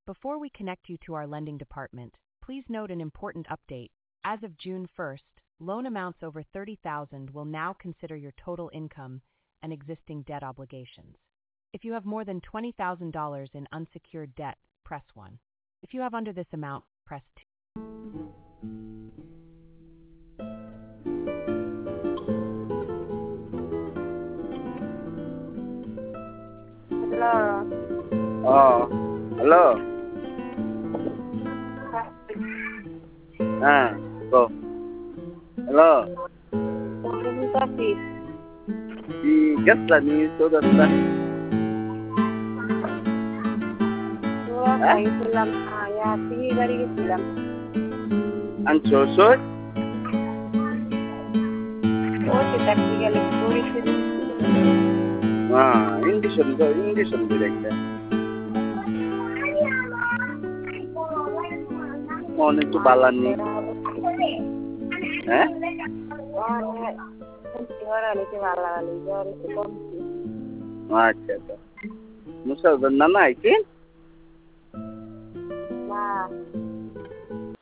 Before we connect you to our lending department, please note an important update. As of June 1st, loan amounts over $30,000 will now consider your total income and existing debt obligations. If you have more than $20,000 in unsecured debt, press 1. If you have under this amount, press 2. Hello. Hello. Go. Hello. Ini tapi Gas lah ni sudah sudah. dua kali sulam ya tinggi dari sulam. Ansosot. Oh kita tinggal di kulit itu. English direkte. Mohon itu balan nih. Oh nih, orang itu malah itu komisi. Acha. Musa nana ikin?